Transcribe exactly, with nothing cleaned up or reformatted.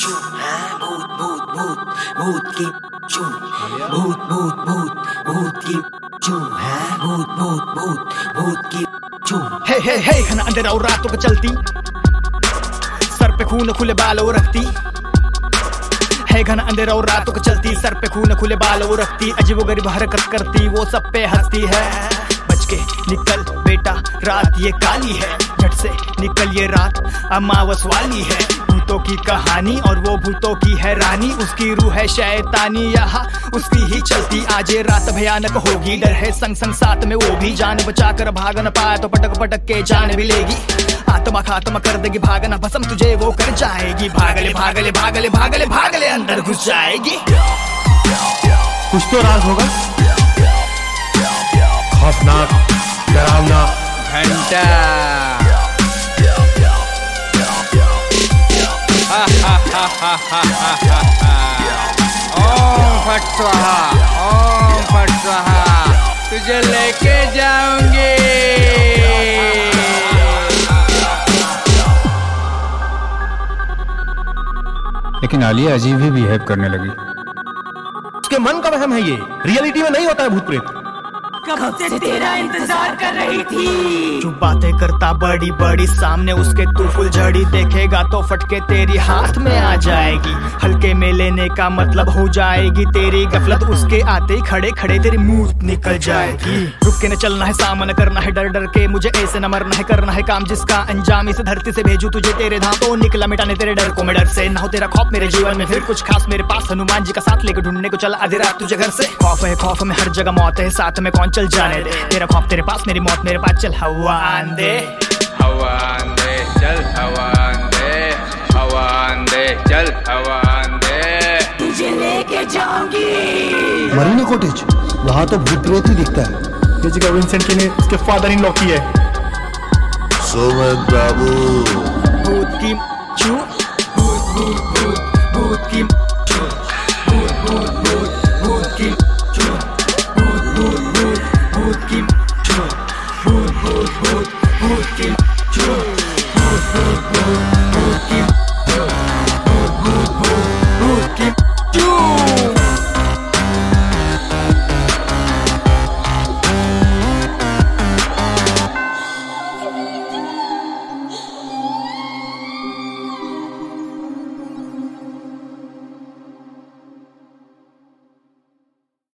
चू है भूत भूत भूत भूत की चू भूत भूत भूत भूत की चू है भूत भूत भूत भूत की चू। हे हे हे घना अंधेरा और रातों को चलती, सर पे खून खुले बाल और रखती है। घना अंधेरा और रातों को चलती, सर पे खून खुले बाल और रखती, अजीबोगरीब हरकत करती, वो सब पे हंसती है। बच के निकल बेटा रात ये काली है, झट से निकल ये रात अमावस वाली है। भूतों की कहानी और वो भूतों की है रानी, उसकी रूह है शैतानी यहाँ उसकी ही चलती। आज ये रात भयानक होगी, डर है संग संग साथ में वो भी। जान बचा कर भाग न पाए तो पटक पटक के जान भी लेगी। आत्मा खात्मा कर देगी, भागना भस्म तुझे वो कर जाएगी। भागले भागले भागले भागले भागले अंदर घुस जाएगी। कुछ तो राज होगा, खौफनाक डरावना घंटा। ओम फट स्वाहा, ओम फट स्वाहा, तुझे लेके जाऊंगी। लेकिन आलिया अजीब ही बिहेव करने लगी। उसके मन का वहम है ये, रियलिटी में नहीं होता है भूत प्रेत। कब से तेरा इंतजार कर रही थी। जो बातें करता बड़ी बड़ी, सामने उसके तू फुलझड़ी देखेगा तो फटके तेरी हाथ में आ जाएगी। हल्के में लेने का मतलब हो जाएगी तेरी गफलत, उसके आते खड़े खड़े तेरी मुंह निकल जाएगी। रुक के न चलना है, सामना करना है डर डर के, मुझे ऐसे न मरना है, करना है काम जिसका अंजाम इस धरती से भेजू तुझे तेरे धाम। तो निकला मिटाने तेरे डर को, मैं डर से ना हो तेरा खौफ मेरे जीवन में फिर कुछ खास। मेरे पास हनुमान जी का साथ लेकर ढूंढने को चला आधी रात तुझे घर से। खौफ है खौफ में हर जगह मौत है, साथ में कौन चल जाने दे। तेरा खौफ तेरे पास, मेरी मौत मेरे पास, चल हवा आंदे हवा आंदे चल, हवा आंदे, हवा आंदे चल, हवा आंदे, तुझे लेके जाऊंगी। मरीना कॉटेज, वहाँ तो भूत प्रेत ही दिखता है। ये जगह विंसेंट के ने उसके फादर इन लॉ की है। सोमन बाबू भूत की चू, भूत भूत भूत भूत की चू, भूत भूत भूत भूत की